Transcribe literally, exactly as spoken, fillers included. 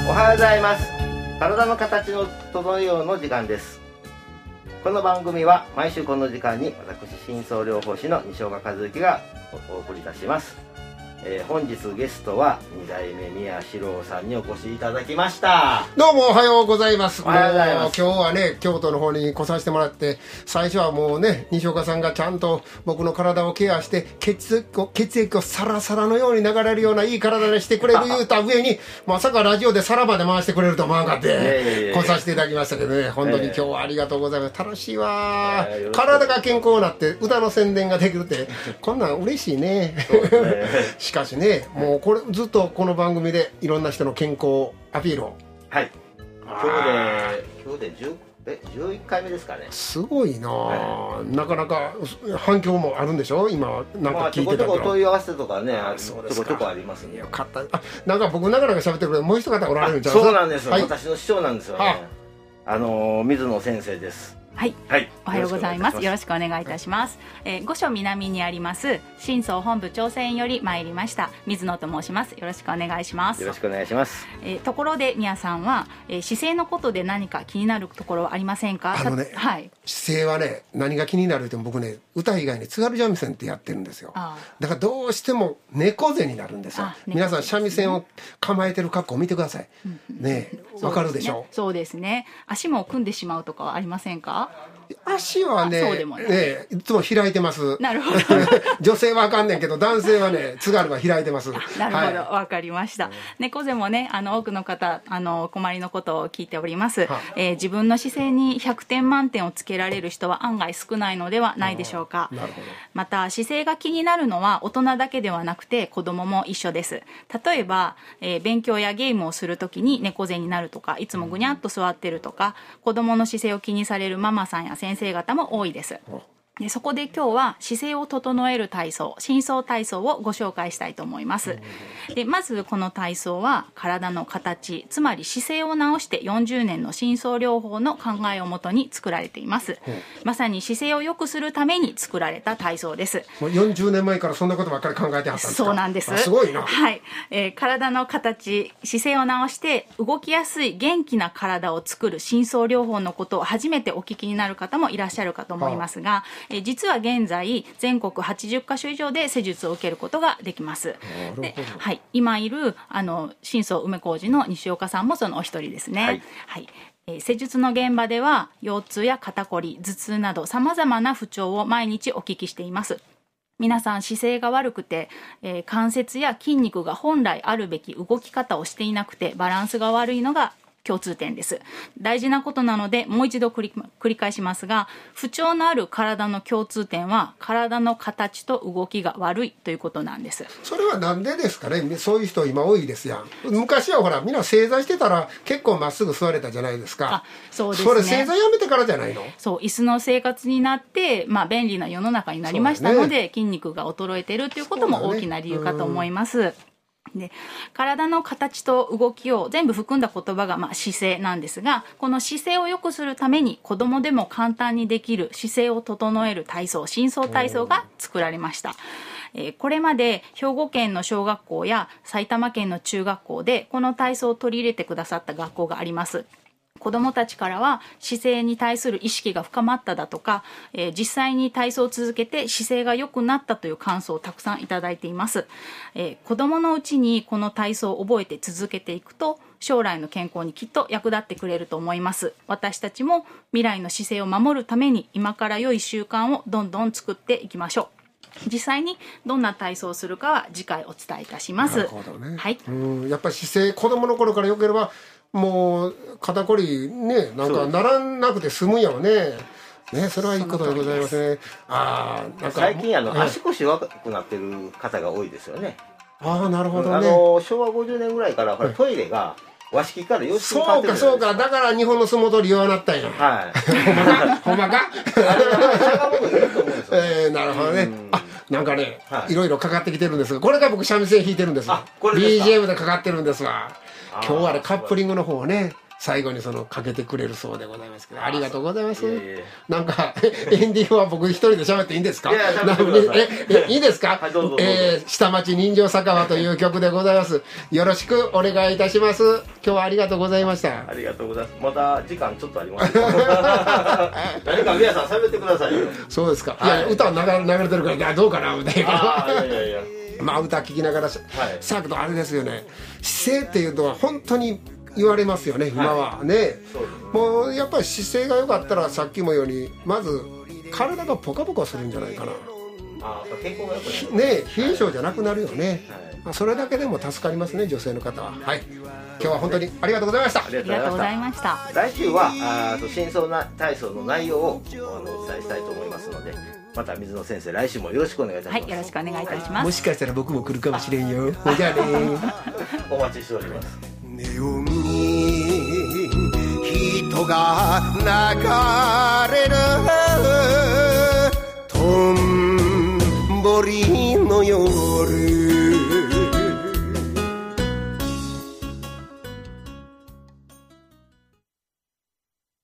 おはようございます。体の形の整えようの時間です。この番組は毎週この時間に私深層療法士の西岡和之がお送りいたします。えー、本日ゲストはに代目宮四郎さんにお越しいただきました。 どうもおはようございます。 おはようございます。 今日はね、京都の方に来させてもらって、最初はもうね、西岡さんがちゃんと僕の体をケアして血液を血液をサラサラのように流れるようないい体にしてくれる言うた上にまさかラジオでさらばで回してくれると思わなかって来させていただきましたけどね、本当に今日はありがとうございます。楽しいわ、えー、体が健康になって歌の宣伝ができるってこんなん嬉しいね。そうですね。しかしね、もうこれずっとこの番組でいろんな人の健康アピールを、 はい、今日で今日でじゅうえじゅういっかいめですかね。 すごいな、はい、なかなか反響もあるんでしょ今なんか聞いてたけど、まあ、ちょこちょこ問い合わせとかね、ちょこちょこありますね。 よかった。あ、なんか僕なかなか喋ってくれるもう一方おられるんじゃないですか。そうなんですよ、 はい、 私の師匠なんですよね。はあ、あの水野先生です。 はい、はい、おはようございます。よろしくお願いいたします。えー、御所南にあります深層本部調整員より参りました水野と申します。よろしくお願いします。 よろしくお願いします。 えー、ところで宮さんは、えー、姿勢のことで何か気になるところはありませんか？ あのね、はい、姿勢はね、何が気になるって僕ね、歌以外に津軽三味線ってやってるんですよ。だからどうしても猫背になるんですよ。皆さん三味線を構えてる格好を見てください。うんうん、ね、わかるでしょう。 そうですね。足も組んでしまうとかはありませんか？ 足は ね, ねいつも開いてます。 なるほど。 女性はあかんねんけど男性はね、津軽は開いてます。 なるほど、わ、はい、かりました。猫背もね、あの多くの方あのお困りのことを聞いております。えー、自分の姿勢にひゃくてん満点をつけられる人は案外少ないのではないでしょうか。 なるほど。 また姿勢が気になるのは大人だけではなくて子供も一緒です。例えば、えー、勉強やゲームをするときに猫背になるとか、いつもぐにゃっと座ってるとか、子供の姿勢を気にされるママさんや先生方も多いです。でそこで今日は姿勢を整える体操、深層体操をご紹介したいと思います。でまずこの体操は体の形、つまり姿勢を直してよんじゅうねんの深層療法の考えをもとに作られています。まさに姿勢を良くするために作られた体操です。 もうよんじゅうねんまえからそんなことばっかり考えてはったんですか？ そうなんです。 すごいな。 はい、えー、体の形、姿勢を直して動きやすい元気な体を作る深層療法のことを初めてお聞きになる方もいらっしゃるかと思いますが、はあ、え実は現在全国はちじゅっかしょ以上で施術を受けることができます。で、はい、今いるあの深層梅小路の西岡さんもそのお一人ですね。はい、はい、えー、施術の現場では腰痛や肩こり、頭痛などさまざまな不調を毎日お聞きしています。皆さん姿勢が悪くて、えー、関節や筋肉が本来あるべき動き方をしていなくてバランスが悪いのが共通点です。大事なことなのでもう一度繰り、繰り返しますが、不調のある体の共通点は体の形と動きが悪いということなんです。 それはなんでですかね。そういう人今多いですやん。昔はほらみんな正座してたら結構まっすぐ座れたじゃないですか。 あ、そうですね。 それ正座やめてからじゃないの？ そう、椅子の生活になって、まあ、便利な世の中になりましたので、ね、筋肉が衰えてるということも大きな理由かと思います。で体の形と動きを全部含んだ言葉が、まあ、姿勢なんですが、この姿勢を良くするために子どもでも簡単にできる姿勢を整える体操、深層体操が作られました。えー、これまで兵庫県の小学校や埼玉県の中学校でこの体操を取り入れてくださった学校があります。子どもたちからは姿勢に対する意識が深まっただとか、えー、実際に体操を続けて姿勢が良くなったという感想をたくさんいただいています。えー、子どものうちにこの体操を覚えて続けていくと将来の健康にきっと役立ってくれると思います。私たちも未来の姿勢を守るために今から良い習慣をどんどん作っていきましょう。実際にどんな体操をするかは次回お伝えいたします。 なるほどね。 はい、 うん、やっぱり姿勢子どもの頃から良ければもう肩こりね、なんかならなくて済むんやろね。ね、それはいいことでございますね。ああ、なんか最近あの足腰若くなってる方が多いですよね。 ああ、なるほどね。 あの昭和ごじゅうねんぐらいからほらトイレが和式から洋式に変わってるじゃないですか。 そうかそうか、だから日本の相撲取り弱なったんや。 はい。 ほんまかほんまか。 あれはしゃがむのいると思うんですよ。 えー、なるほどね。あ、なんかね、 はい、 いろいろかかってきてるんですが、これが僕三味線弾いてるんです。 あ、これですか。 ビージーエム でかかってるんですわ。今日はねカップリングの方をね最後にそのかけてくれるそうでございますけど、ありがとうございます。 いえいえなんかエンディングは僕一人で喋っていいんですか？ いや喋ってくださいええいいですか？ はいどうぞどうぞえー下町人情酒場という曲でございます。よろしくお願いいたします。今日はありがとうございました。 ありがとうございます。また時間ちょっとありますけど何か宮さん喋ってくださいよ。 そうですか。 はいいや歌流れ流れてるからどうかなみたいああな。 いやいやいやまあ歌聴きながらさはいあけどあれですよね。姿勢っていうのは本当に言われますよね今はね。 そうですね。 もうやっぱり姿勢が良かったらさっきも言うようにまず体がポカポカするんじゃないかな。 ああ健康が良くなる。 ね冷え性じゃなくなるよね。 はいまあそれだけでも助かりますね女性の方は。はい。今日は本当にありがとうございました。 ありありがとうございまました。 す。来週はあーと深層な体操の内容をあのお伝えしたいと思いますので、また水野先生来週もよろしくお願いいたします。 はい、よろしくお願いいたします。 もしかしたら僕も来るかもしれんよ。じゃあね。 お待ちしております。 ネオンに人が流れるとんぼり